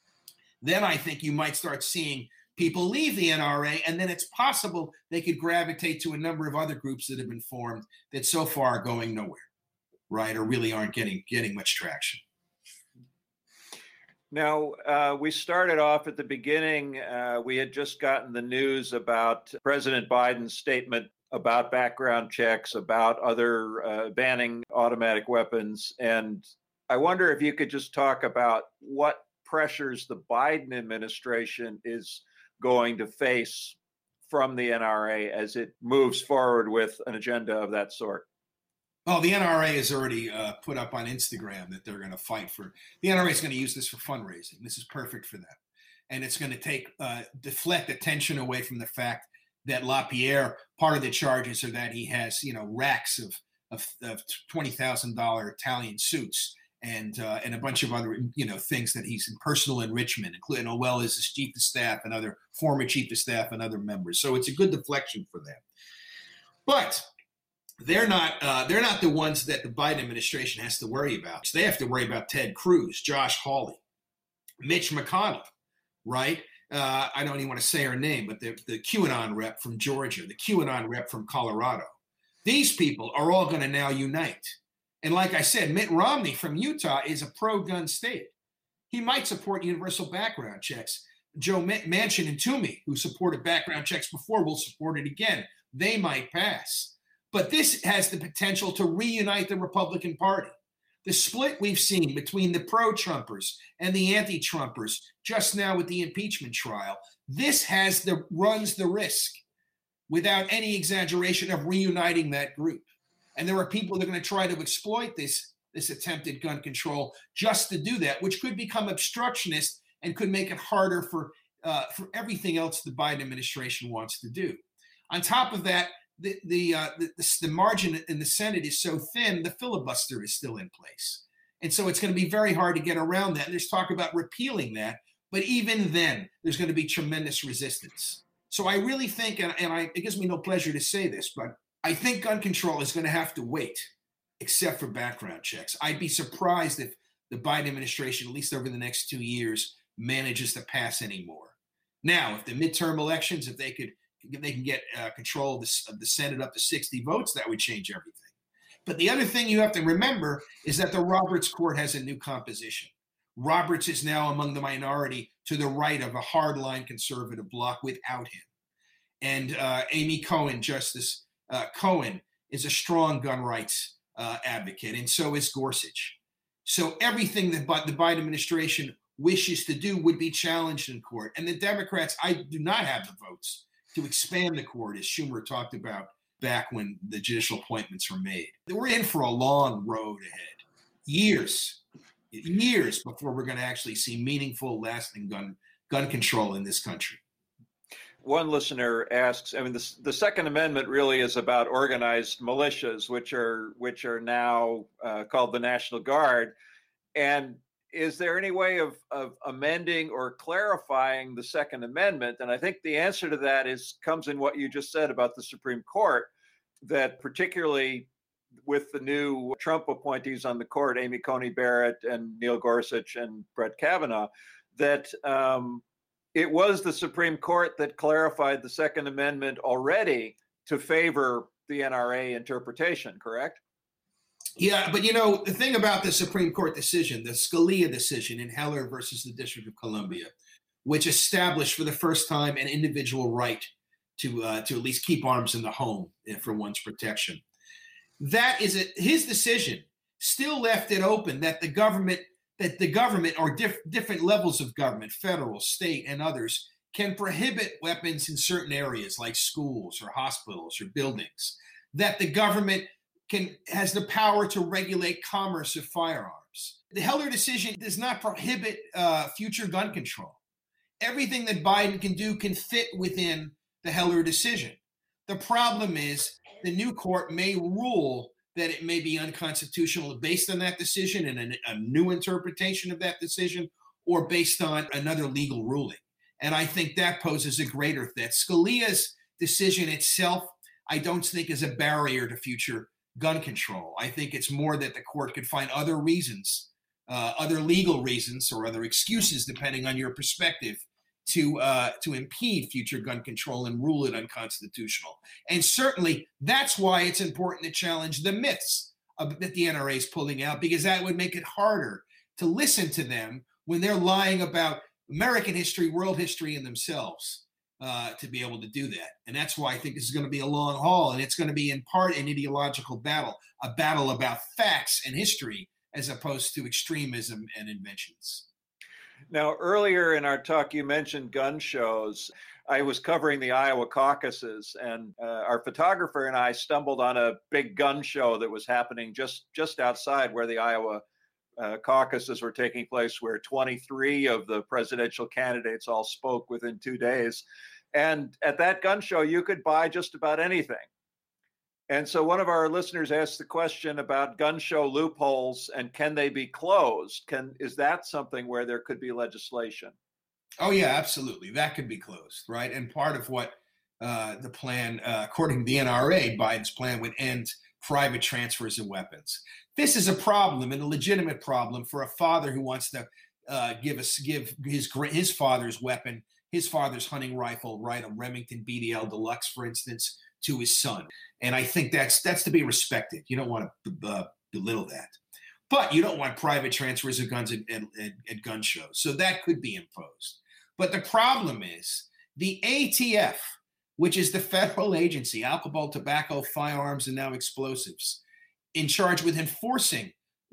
then I think you might start seeing people leave the N R A, and then it's possible they could gravitate to a number of other groups that have been formed that so far are going nowhere, right, or really aren't getting getting much traction. Now, uh, we started off at the beginning. Uh, we had just gotten the news about President Biden's statement about background checks, about other uh, banning automatic weapons. And I wonder if you could just talk about what pressures the Biden administration is going to face from the N R A as it moves forward with an agenda of that sort. Well, the N R A has already uh, put up on Instagram that they're going to fight for. The N R A is going to use this for fundraising. This is perfect for them. And it's going to take, uh, deflect attention away from the fact that LaPierre, part of the charges are that he has, you know, racks of, of, of twenty thousand dollars Italian suits and uh, and a bunch of other, you know, things that he's in personal enrichment, including Noel is his chief of staff and other former chief of staff and other members. So it's a good deflection for them. But they're not uh, they're not the ones that the Biden administration has to worry about. So they have to worry about Ted Cruz, Josh Hawley, Mitch McConnell, right? Uh, I don't even want to say her name, but the, the QAnon rep from Georgia, the QAnon rep from Colorado. These people are all going to now unite. And like I said, Mitt Romney from Utah is a pro-gun state. He might support universal background checks. Joe Manchin and Toomey, who supported background checks before, will support it again. They might pass. But this has the potential to reunite the Republican Party. The split we've seen between the pro-Trumpers and the anti-Trumpers just now with the impeachment trial, this has the runs the risk, without any exaggeration, of reuniting that group. And there are people that are going to try to exploit this, this attempted gun control just to do that, which could become obstructionist and could make it harder for, uh, for everything else the Biden administration wants to do. On top of that, the the, uh, the the margin in the Senate is so thin, the filibuster is still in place. And so it's going to be very hard to get around that. And there's talk about repealing that. But even then, there's going to be tremendous resistance. So I really think, and, and I, it gives me no pleasure to say this, but I think gun control is going to have to wait, except for background checks. I'd be surprised if the Biden administration, at least over the next two years, manages to pass any more. Now, if the midterm elections, if they could, if they can get uh, control of the, of the Senate up to sixty votes, that would change everything. But the other thing you have to remember is that the Roberts Court has a new composition. Roberts is now among the minority to the right of a hardline conservative bloc without him. And uh, Amy Cohen, Justice uh, Cohen, is a strong gun rights uh, advocate, and so is Gorsuch. So everything that the Biden administration wishes to do would be challenged in court. And the Democrats, I do not have the votes to expand the court, as Schumer talked about back when the judicial appointments were made. We're in for a long road ahead, years, years before we're going to actually see meaningful, lasting gun gun control in this country. One listener asks, I mean, the, the Second Amendment really is about organized militias, which are which are now uh, called the National Guard. And is there any way of, of amending or clarifying the Second Amendment? And I think the answer to that is comes in what you just said about the Supreme Court, that particularly with the new Trump appointees on the court, Amy Coney Barrett and Neil Gorsuch and Brett Kavanaugh, that um, it was the Supreme Court that clarified the Second Amendment already to favor the N R A interpretation, correct? Yeah, but you know, the thing about the Supreme Court decision, the Scalia decision in Heller versus the District of Columbia, which established for the first time an individual right to uh, to at least keep arms in the home for one's protection. That is a, his decision still left it open that the government, that the government or diff, different levels of government, federal, state, and others, can prohibit weapons in certain areas like schools or hospitals or buildings, that the government can has the power to regulate commerce of firearms. The Heller decision does not prohibit uh, future gun control. Everything that Biden can do can fit within the Heller decision. The problem is the new court may rule that it may be unconstitutional based on that decision and a, a new interpretation of that decision, or based on another legal ruling. And I think that poses a greater threat. Scalia's decision itself, I don't think is a barrier to future gun control. I think it's more that the court could find other reasons, uh, other legal reasons or other excuses, depending on your perspective, to uh, to impede future gun control and rule it unconstitutional. And certainly that's why it's important to challenge the myths of, that the N R A is pulling out, because that would make it harder to listen to them when they're lying about American history, world history, and themselves. Uh, to be able to do that. And that's why I think this is going to be a long haul, and it's going to be in part an ideological battle, a battle about facts and history as opposed to extremism and inventions. Now, earlier in our talk, you mentioned gun shows. I was covering the Iowa caucuses, and uh, our photographer and I stumbled on a big gun show that was happening just, just outside where the Iowa uh, caucuses were taking place, where twenty-three of the presidential candidates all spoke within two days. And at that gun show, you could buy just about anything. And so one of our listeners asked the question about gun show loopholes and can they be closed? Can is that something where there could be legislation? Oh, yeah, absolutely. That could be closed, right? And part of what uh, the plan, uh, according to the N R A, Biden's plan would end private transfers of weapons. This is a problem, and a legitimate problem, for a father who wants to uh, give us give his his father's weapon, his father's hunting rifle, right, a Remington B D L Deluxe, for instance, to his son. And I think that's that's to be respected. You don't want to uh, belittle that. But you don't want private transfers of guns at, at, at gun shows. So that could be imposed. But the problem is the A T F, which is the federal agency, alcohol, tobacco, firearms, and now explosives, in charge with enforcing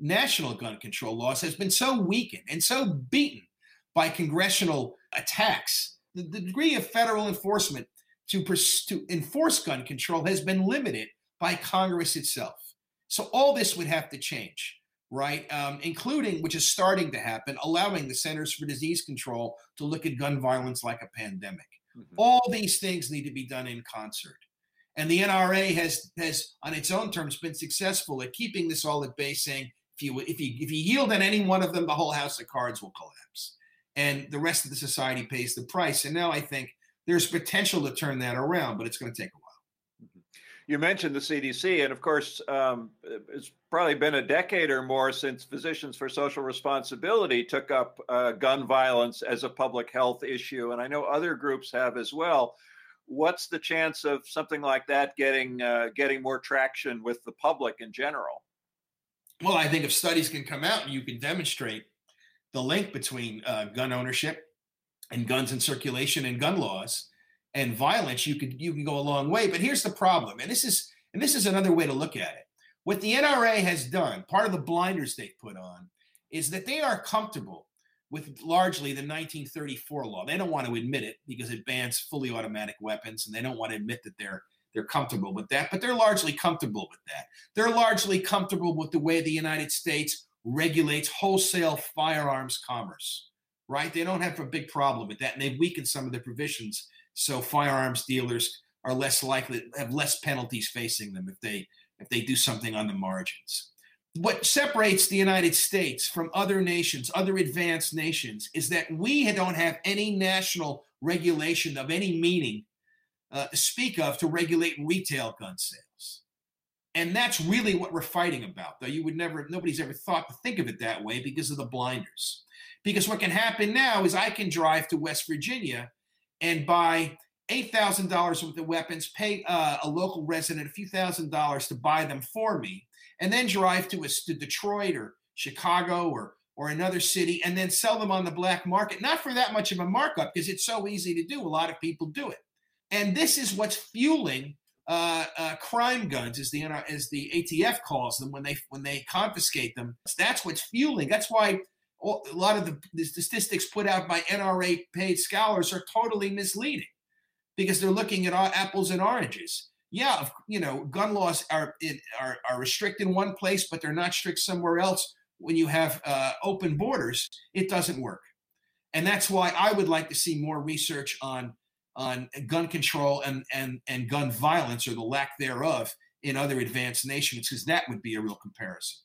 national gun control laws has been so weakened and so beaten by congressional attacks. The, the degree of federal enforcement to, pers- to enforce gun control has been limited by Congress itself. So all this would have to change, right? Um, including, which is starting to happen, allowing the Centers for Disease Control to look at gun violence like a pandemic. Mm-hmm. All these things need to be done in concert. And the N R A has, has, on its own terms, been successful at keeping this all at bay, saying if you if you if you yield on any one of them, the whole house of cards will collapse, and the rest of the society pays the price. And now I think there's potential to turn that around, but it's going to take a while. You mentioned the C D C, and of course, um, it's probably been a decade or more since Physicians for Social Responsibility took up uh, gun violence as a public health issue, and I know other groups have as well. What's the chance of something like that getting uh, getting more traction with the public in general? Well, I think if studies can come out and you can demonstrate the link between uh, gun ownership and guns in circulation and gun laws and violence, you could you can go a long way. But here's the problem, and this is and this is another way to look at it. What the N R A has done, part of the blinders they've put on, is that they are comfortable with largely the nineteen thirty-four law. They don't want to admit it because it bans fully automatic weapons, and they don't want to admit that they're they're comfortable with that, but they're largely comfortable with that. They're largely comfortable with the way the United States regulates wholesale firearms commerce, right? They don't have a big problem with that, and they've weakened some of the provisions so firearms dealers are less likely, have less penalties facing them if they if they do something on the margins. What separates the United States from other nations, other advanced nations, is that we don't have any national regulation of any meaning uh, to speak of to regulate retail gun sales. And that's really what we're fighting about, though you would never, nobody's ever thought to think of it that way because of the blinders. Because what can happen now is I can drive to West Virginia and buy eight thousand dollars worth of weapons, pay uh, a local resident a few thousand dollars to buy them for me, and then drive to, a, to Detroit or Chicago or, or another city and then sell them on the black market, not for that much of a markup because it's so easy to do. A lot of people do it. And this is what's fueling uh, uh, crime guns, as the, as the A T F calls them, when they, when they confiscate them. That's what's fueling. That's why all, a lot of the, the statistics put out by N R A paid scholars are totally misleading because they're looking at apples and oranges. Yeah, you know, gun laws are, are are restrict in one place, but they're not strict somewhere else. When you have uh, open borders, it doesn't work, and that's why I would like to see more research on on gun control and and and gun violence, or the lack thereof, in other advanced nations, because that would be a real comparison.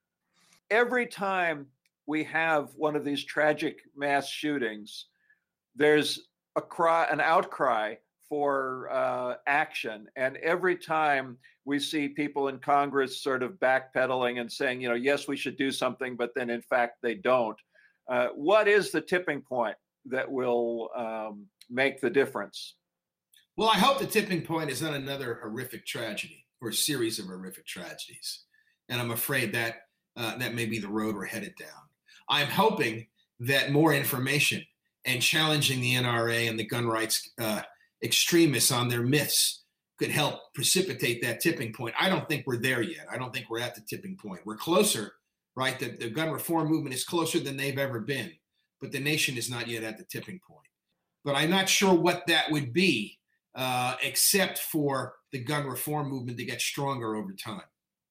Every time we have one of these tragic mass shootings, there's a cry, an outcry for uh, action. And every time we see people in Congress sort of backpedaling and saying, you know, yes, we should do something, but then in fact they don't. Uh, what is the tipping point that will um, make the difference? Well, I hope the tipping point is not another horrific tragedy or a series of horrific tragedies. And I'm afraid that uh, that may be the road we're headed down. I'm hoping that more information and challenging the N R A and the gun rights uh, extremists on their myths could help precipitate that tipping point. I don't think we're there yet. I don't think we're at the tipping point. We're closer, right? The, the gun reform movement is closer than they've ever been, but the nation is not yet at the tipping point. But I'm not sure what that would be, uh, except for the gun reform movement to get stronger over time.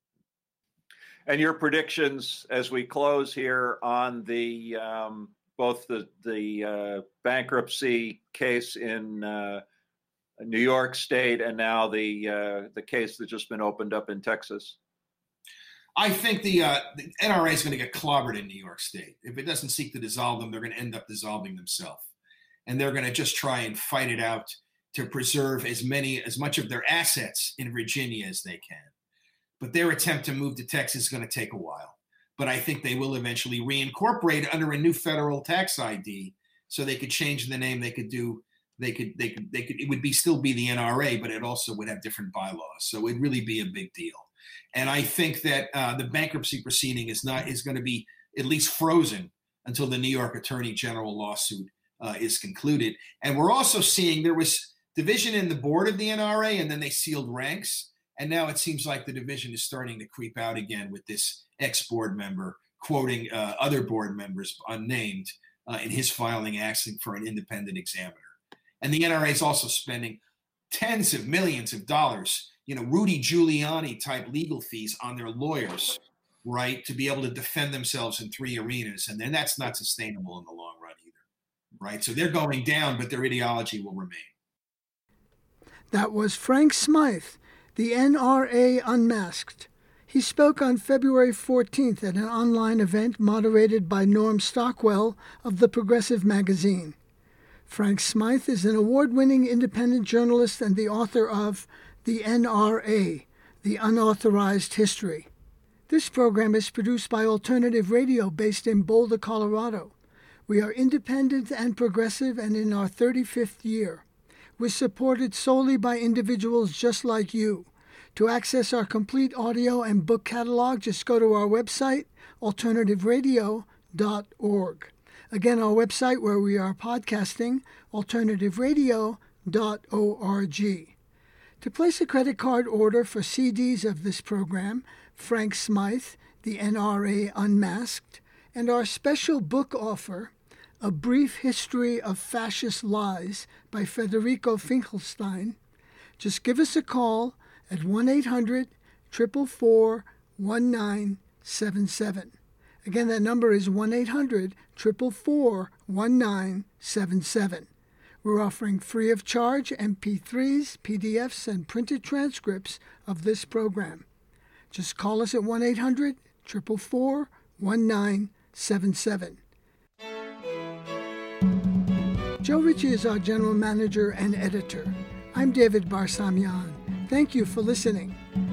And your predictions as we close here on the um, both the the uh, bankruptcy case in uh, New York State and now the uh, the case that's just been opened up in Texas? I think the, uh, the N R A is going to get clobbered in New York State. If it doesn't seek to dissolve them, they're going to end up dissolving themselves. And they're going to just try and fight it out to preserve as many, as much of their assets in Virginia as they can. But their attempt to move to Texas is going to take a while. But I think they will eventually reincorporate under a new federal tax I D, so they could change the name. They could do, they could, they could, they could, it would be still be the N R A, but it also would have different bylaws. So it'd really be a big deal. And I think that uh, the bankruptcy proceeding is not, is going to be at least frozen until the New York Attorney General lawsuit uh, is concluded. And we're also seeing there was division in the board of the N R A, and then they sealed ranks. And now it seems like the division is starting to creep out again with this ex-board member quoting uh, other board members, unnamed, uh, in his filing asking for an independent examiner. And the N R A is also spending tens of millions of dollars, you know, Rudy Giuliani type legal fees on their lawyers, right, to be able to defend themselves in three arenas. And then that's not sustainable in the long run either, right? So they're going down, but their ideology will remain. That was Frank Smythe, the N R A Unmasked. He spoke on February fourteenth at an online event moderated by Norm Stockwell of The Progressive Magazine. Frank Smythe is an award-winning independent journalist and the author of The N R A, The Unauthorized History. This program is produced by Alternative Radio based in Boulder, Colorado. We are independent and progressive and in our thirty-fifth year. We're supported solely by individuals just like you. To access our complete audio and book catalog, just go to our website, alternative radio dot org. Again, our website where we are podcasting, alternative radio dot org. To place a credit card order for C Ds of this program, Frank Smythe, the N R A Unmasked, and our special book offer, A Brief History of Fascist Lies by Federico Finkelstein, just give us a call at one eight hundred, four four four, one nine seven seven. Again, that number is one eight hundred, four four four, one nine seven seven. We're offering free of charge M P threes, P D Fs, and printed transcripts of this program. Just call us at one eight hundred, four four four, one nine seven seven. Joe Ritchie is our general manager and editor. I'm David Barsamian. Thank you for listening.